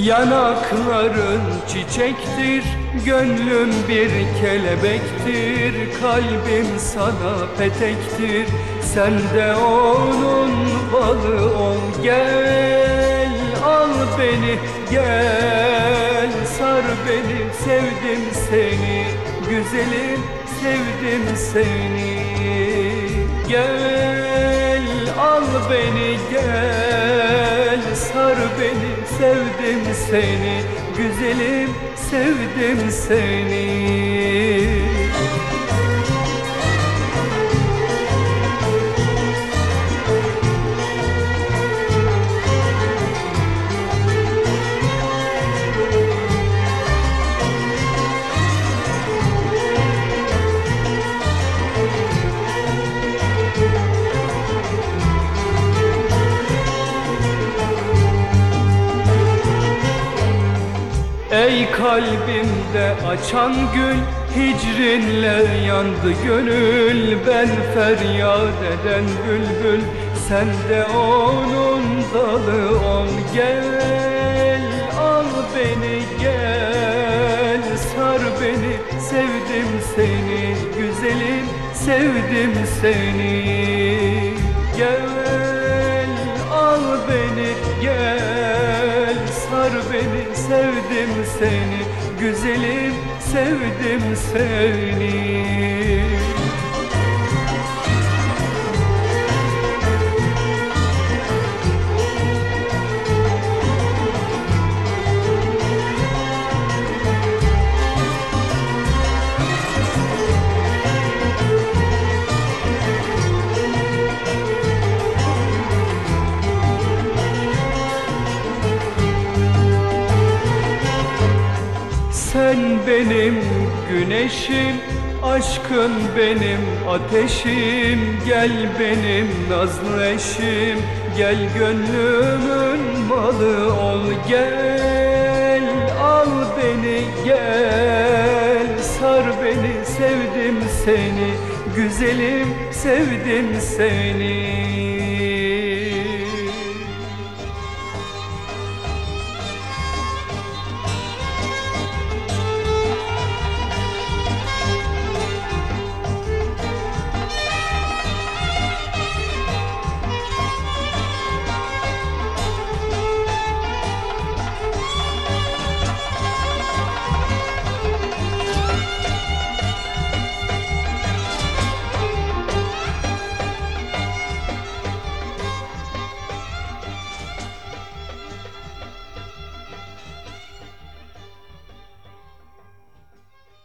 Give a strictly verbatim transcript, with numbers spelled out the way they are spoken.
Yanakların çiçektir, gönlüm bir kelebektir, kalbim sana petektir, sen de onun balı ol. Gel al beni, gel sar beni, sevdim seni, güzelim sevdim seni. Gel al beni, gel sar beni, sevdim seni, güzelim sevdim seni. Ey kalbimde açan gül, hicrinle yandı gönül. Ben feryat eden bülbül, sen de onun dalı ol. Gel al beni, gel sar beni, sevdim seni, güzelim sevdim seni. Gel al beni, gel sar beni, sevdim seni, güzelim sevdim seni. Sen benim güneşim, aşkın benim ateşim. Gel benim nazlı eşim, gel gönlümün malı ol. Gel al beni, gel sar beni, sevdim seni, güzelim sevdim seni.